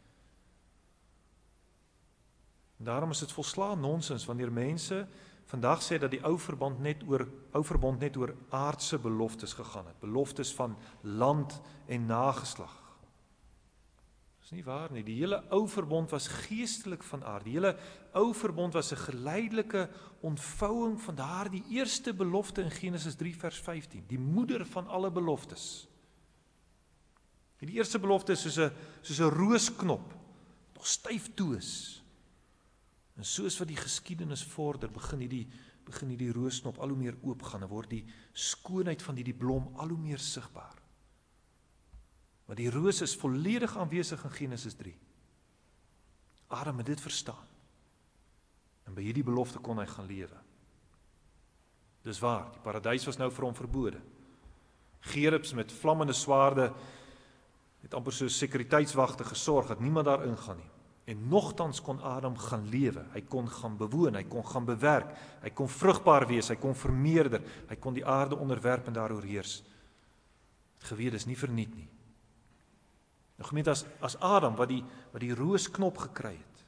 En daarom is dit volslaan nonsens wanneer mense vandag sê dat die ou verbond net oor ou verbond net oor aardse beloftes gegaan het, beloftes van land en nageslag. Dis nie waar nie. Die hele ou verbond was geestelik van aard. Die hele ou verbond was 'n geleidelike ontvouing van daardie eerste belofte in Genesis drie vers vyftien, die moeder van alle beloftes. Die eerste belofte is soos 'n soos 'n roosknop, nog styf toe is. En soos wat die geskiedenis vorder, begin hierdie begin hierdie roosknop al hoe meer oopgaan en word die skoonheid van hierdie blom al hoe meer sigbaar. Maar die roos is volledig aanwesig in Genesis drie. Adam het dit verstaan. En by hierdie belofte kon hy gaan lewe. Dis waar, die paradys was nou vir hom verbode. Gerubs met vlammende swaarde het amper so sekuriteitswagte gesorg dat niemand daar ingaan nie. En nogtans kon Adam gaan lewe, hy kon gaan bewoon, hy kon gaan bewerk, hy kon vrugbaar wees, hy kon vermeerder, hy kon die aarde onderwerp en daaroor heers. Het geweet is nie verniet nie. Nou gemeente, as, as Adam, wat die, wat die roosknop gekry het,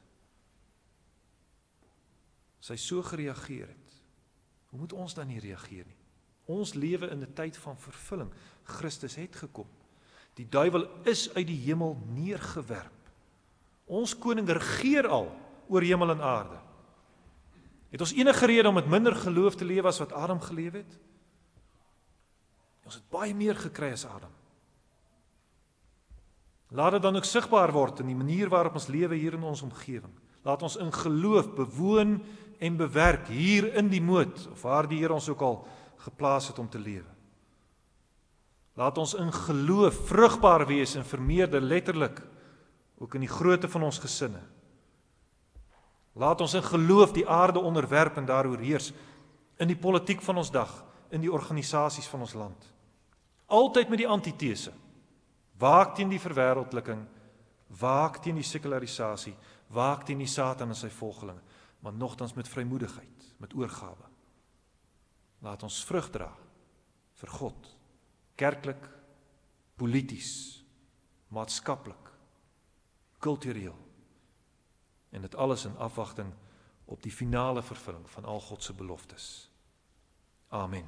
sy so gereageer het, hoe moet ons dan nie reageer nie? Ons lewe in 'n tyd van vervulling. Christus het gekom. Die duiwel is uit die hemel neergewerp. Ons koning regeer al oor hemel en aarde. Het ons enige rede om met minder geloof te lewe as wat Adam geleef het? Ons het baie meer gekry as Adam. Laat dit dan ook sigbaar word in die manier waarop ons lewe hier in ons omgewing. Laat ons in geloof bewoon en bewerk hier in die moed, of waar die Here ons ook al geplaas het om te lewe. Laat ons in geloof vrugbaar wees en vermeerder, letterlik, ook in die grootte van ons gesinne. Laat ons in geloof die aarde onderwerp en daaroor heers, in die politiek van ons dag, in die organisasies van ons land. Altyd met die antithese. Waak teen die verwêreldliking, waak teen die sekularisasie, waak teen die Satan en sy volgelinge, maar nogtans met vrymoedigheid, met oorgawe. Laat ons vrug dra vir God, kerklik, polities, maatskaplik, kultureel, en dit alles in afwagting op die finale vervulling van al God se beloftes. Amen.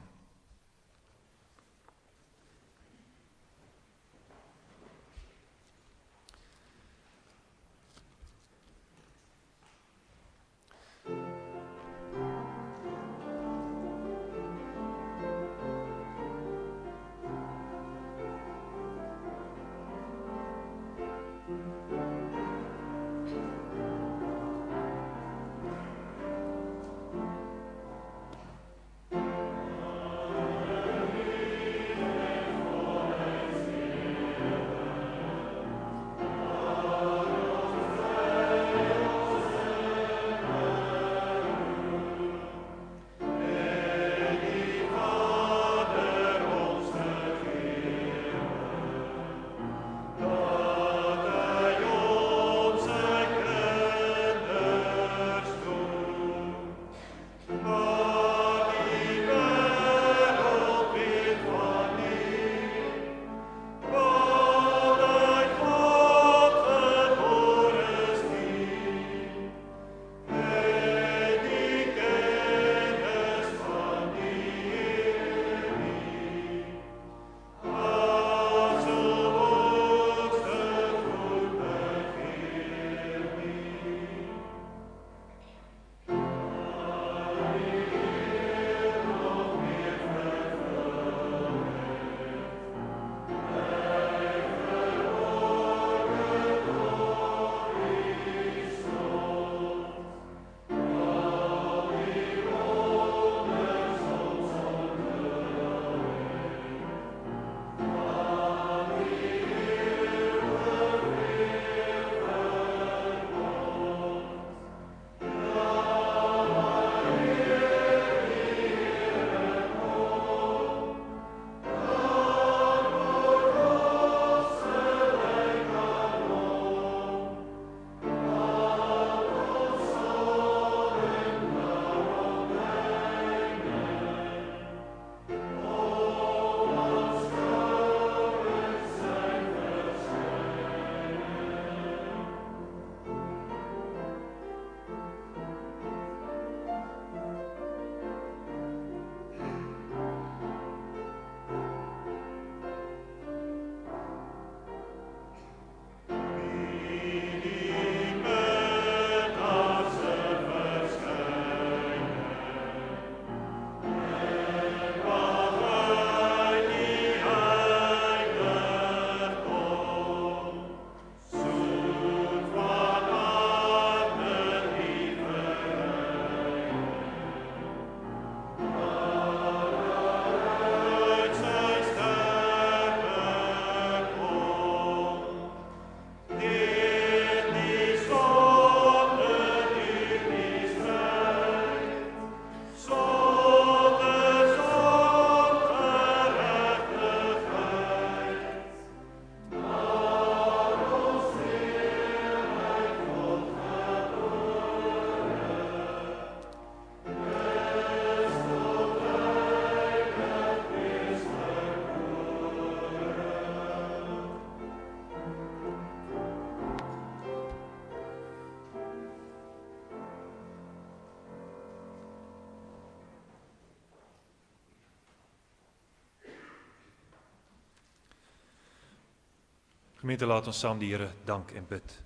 Gemeente, laat ons saam die Here dank en bid.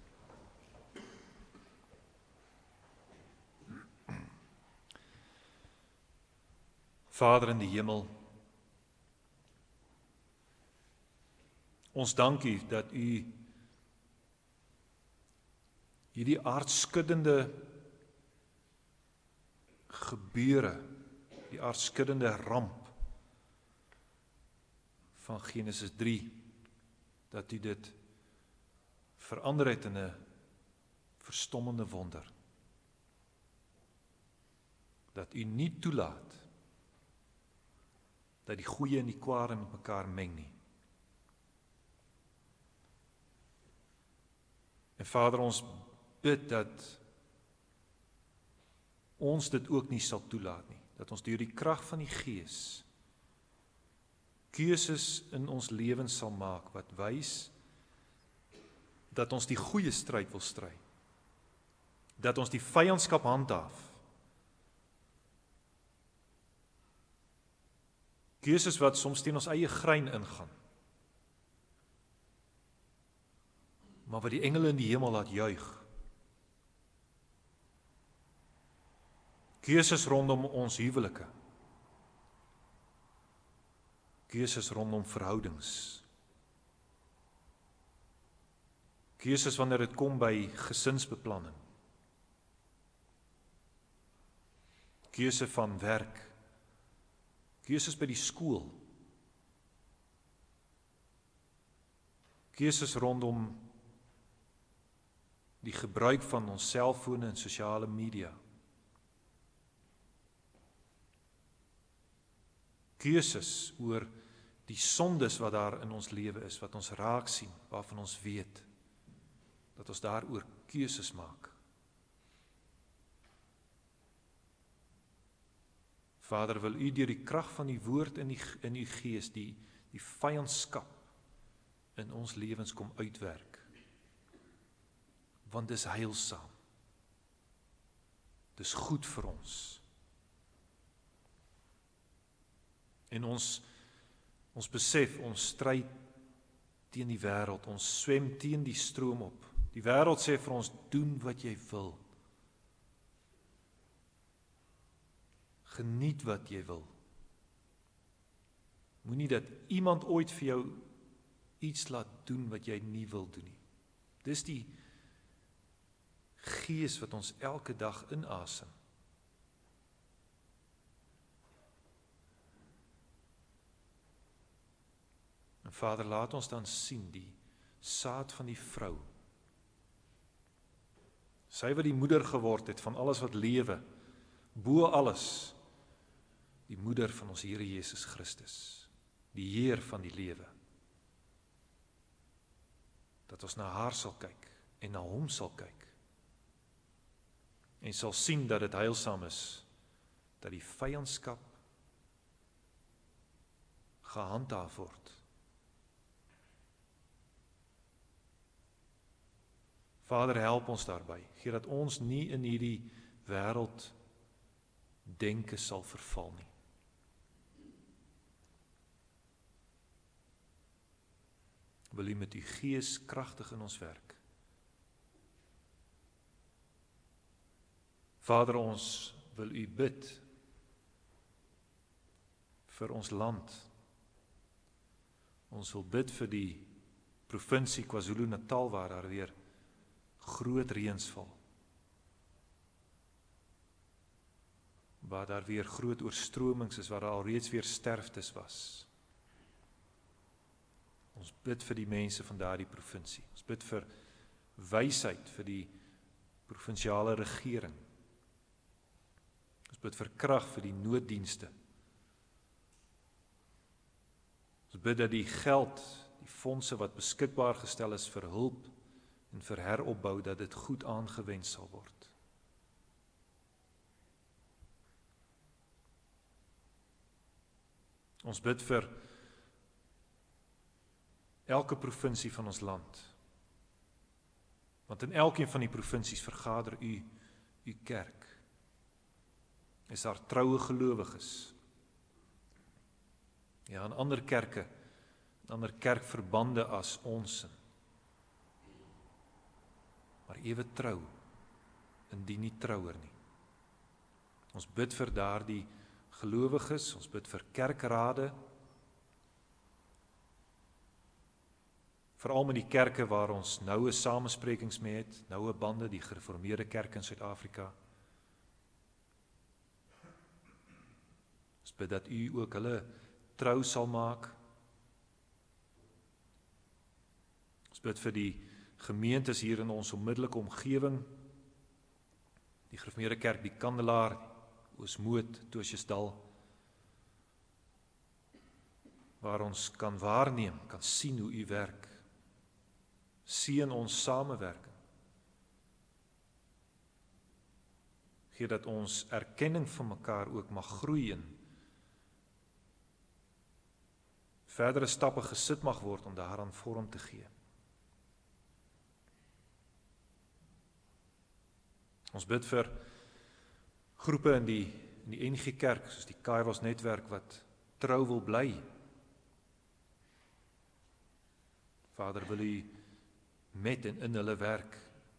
Vader in die hemel, ons dank U dat U hierdie aardskuddende gebeure, die aardskuddende ramp van Genesis drie, dat U dit verander het in 'n verstommende wonder. Dat U nie toelaat dat die goeie en die kwade met mekaar meng nie. En Vader, ons bid dat ons dit ook nie sal toelaat nie, dat ons deur die krag van die Gees keuses in ons lewens sal maak wat wys dat ons die goeie stryd wil stry, dat ons die vyandskap handhaaf, keuses wat soms teen ons eie grein ingaan, maar wat die engele in die hemel laat juig, keuses rondom ons huwelike, keuses rondom verhoudings, keuses wanneer dit kom by gesinsbeplanning, keuse van werk, keuses by die skool, keuses rondom die gebruik van ons selfone en sosiale media, keuses oor die sondes wat daar in ons lewe is, wat ons raak sien, waarvan ons weet, dat ons daaroor keuses maak. Vader, wil U deur die krag van die woord in die, in U Gees die, die vyandskap in ons lewens kom uitwerk. Want dis heilsaam. Dis goed vir ons. En ons, ons besef, ons stry teen die wêreld, ons swem teen die stroom op. Die wêreld sê vir ons, doen wat jy wil. Geniet wat jy wil. Moenie dat iemand ooit vir jou iets laat doen wat jy nie wil doen nie. Dis die Gees wat ons elke dag inasem. En Vader, laat ons dan sien die saad van die vrou. Sy wat die moeder geword het van alles wat lewe, bo alles, die moeder van ons Here Jesus Christus, die Heer van die lewe. Dat ons na haar sal kyk en na hom sal kyk. En sal sien dat dit heilsaam is, dat die vyandskap gehandhaaf word. Vader, help ons daarby, gee dat ons nie in hierdie wêreld denke sal verval nie. Wil U met U Gees kragtig in ons werk. Vader, ons wil U bid vir ons land. Ons wil bid vir die provinsie KwaZulu-Natal waar daar weer groot reëns val. Waar daar weer groot oorstromings is, waar daar alreeds weer sterftes was. Ons bid vir die mense van daardie provinsie. Ons bid vir wysheid vir die provinsiale regering. Ons bid vir krag vir die nooddienste. Ons bid dat die geld, die fondse wat beskikbaar gestel is vir hulp en vir heropbou, dat dit goed aangewend sal word. Ons bid vir elke provinsie van ons land. Want in elkeen van die provinsies vergader U, U kerk. Is daar troue gelowiges. Ja, in ander kerke, in ander kerkverbande as ons. maar ewe trou, indien nie trouer nie. Ons bid vir daardie gelowiges, ons bid vir kerkrade, veral met die kerke waar ons noue samesprekings mee het, noue bande, die gereformeerde kerk in Suid-Afrika. Ons bid dat u ook hulle trou sal maak. Ons bid vir die gemeentes hier in ons onmiddellike omgewing, die gereformeerde kerk, die Kandelaar, Oosmoed, Toosjesdal, waar ons kan waarneem, kan sien hoe u werk. Seën ons samewerking. Gee dat ons erkenning van mekaar ook mag groei en verdere stappe gesit mag word om daaraan vorm te gee. Ons bid vir groepe in die, in die N G Kerk, soos die Kairos netwerk wat trou wil bly. Vader, wil u met en in hulle werk.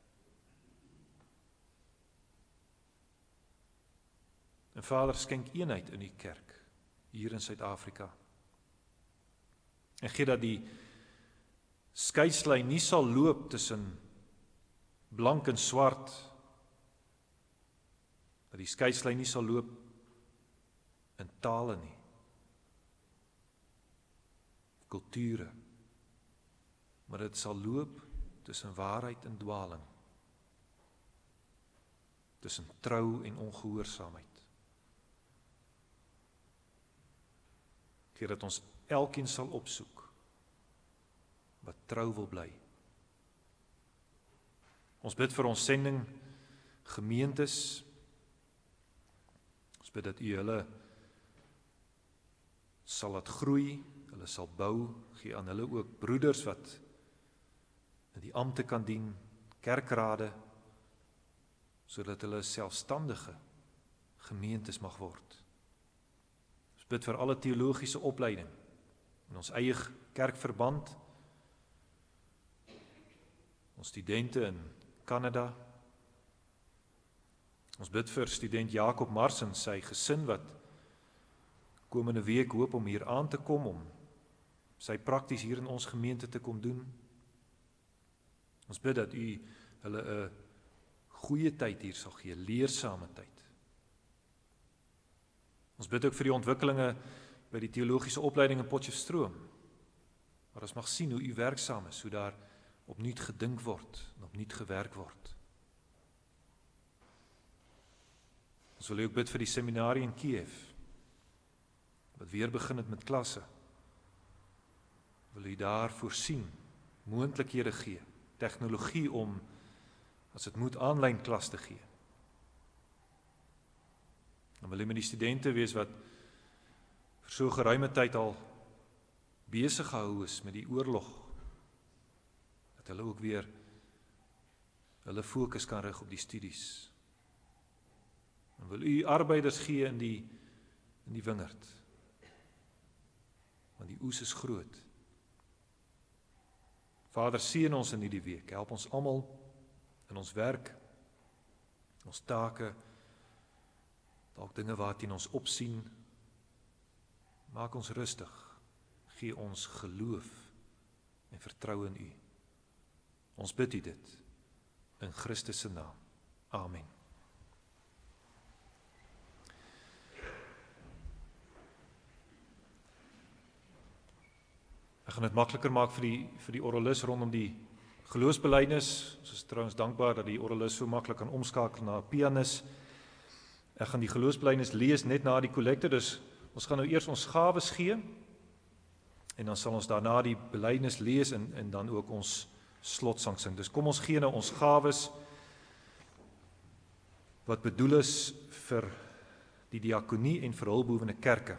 En Vader, skenk eenheid in die kerk, hier in Suid-Afrika. En gee dat die skeidslyn nie sal loop tussen blank en swart, dat die skeidslyn nie sal loop in tale nie, kulture, maar dit sal loop tussen waarheid en dwaling, tussen trou en ongehoorsaamheid. Gee dat ons elkeen sal opsoek wat trou wil bly. Ons bid vir ons sending gemeentes. Ons bid dat u hulle sal laat groei, hulle sal bou, gee aan hulle ook broeders wat in die ampte kan dien, kerkrade, sodat hulle selfstandige gemeentes mag word. Ons bid vir alle teologiese opleiding in ons eie kerkverband, ons studente in Kanada. Ons bid vir student Jacob Mars en sy gesin wat komende week hoop om hier aan te kom, om sy prakties hier in ons gemeente te kom doen. Ons bid dat u hulle 'n goeie tyd hier sal gee, leersame tyd. Ons bid ook vir die ontwikkelinge by die teologiese opleiding in Potchefstroom, waar ons mag sien hoe u werksaam is, hoe daar opnuut gedink word en opnuut gewerk word. Ons wil ook bid vir die seminarie in Kiev, wat weer begin het met klasse. Wil u daar voorsien, moontlikhede gee, tegnologie om, as dit moet, aanlyn klas te gee. Dan wil u met die studente wees wat vir so geruime tyd al besig gehou is met die oorlog, dat hulle ook weer hulle fokus kan rig op die studies. En wil u arbeiders gee in die, in die wingerd, want die oes is groot. Vader, seën ons in hierdie week, help ons almal in ons werk, ons take, dalk dinge waarteen ons opsien, maak ons rustig, gee ons geloof en vertrou in u. Ons bid u dit in Christus se naam. Amen. Ek gaan dit makliker maak vir die, vir die oralis rondom die geloofsbelijdenis. Ons is trouwens dankbaar dat die oralis so maklik kan omskakel na 'n pianis. Ek gaan die geloofsbelijdenis lees net na die kollekte, dus ons gaan nou eers ons gawes gee, en dan sal ons daarna die belijdenis lees, en, en dan ook ons slotsang sing. Dus kom ons gee nou ons gawes, wat bedoel is vir die diakonie en vir hulpbehoevende kerke.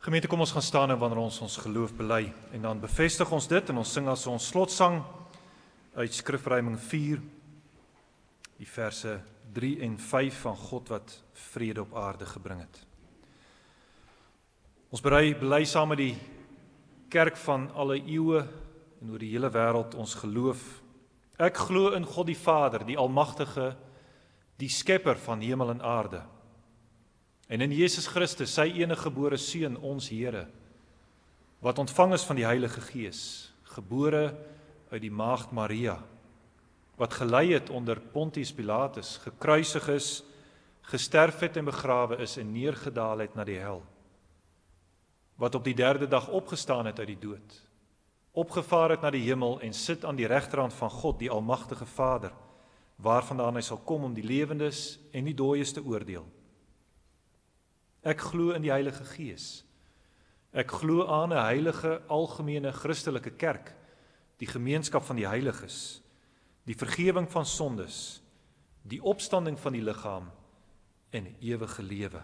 Gemeente, kom ons gaan staan en wanneer ons ons geloof bely. En dan bevestig ons dit en ons sing as ons slotsang uit Skrifruiming vier, die verse drie en vyf van God wat vrede op aarde gebring het. Ons bely, bely saam met die kerk van alle eeue en oor die hele wêreld ons geloof. Ek glo in God die Vader, die Almagtige, die Skepper van hemel en aarde. En in Jesus Christus, sy enige gebore Seun, ons Here, wat ontvang is van die Heilige Gees, gebore uit die maagd Maria, wat gelei het onder Pontius Pilatus, gekruisig is, gesterf het en begrawe is en neergedaal het na die hel, wat op die derde dag opgestaan het uit die dood, opgevaar het na die hemel en sit aan die regterhand van God, die Almagtige Vader, waarvandaan hy sal kom om die lewendes en die dooies te oordeel. Ek glo in die Heilige Gees. Ek glo aan 'n heilige, algemene Christelike kerk, die gemeenskap van die heiliges, die vergewing van sondes, die opstanding van die liggaam en ewige lewe.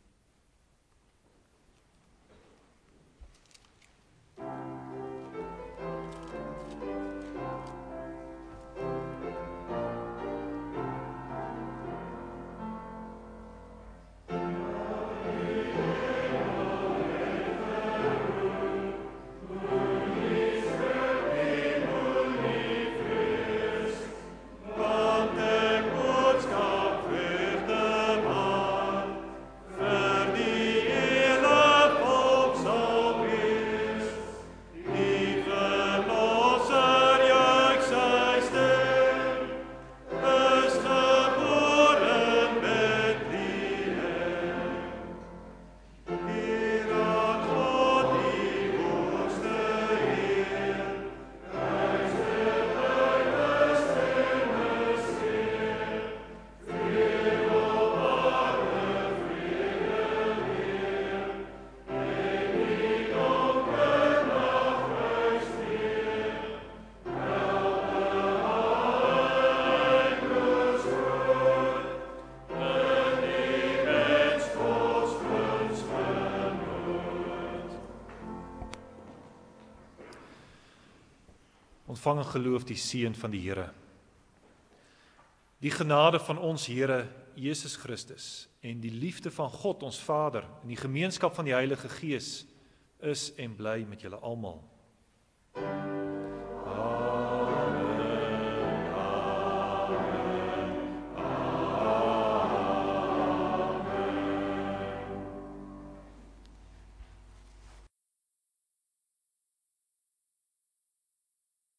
Ontvang en geloof die seën van die Here. Die genade van ons Here Jesus Christus en die liefde van God ons Vader en die gemeenskap van die Heilige Gees is en bly met julle almal.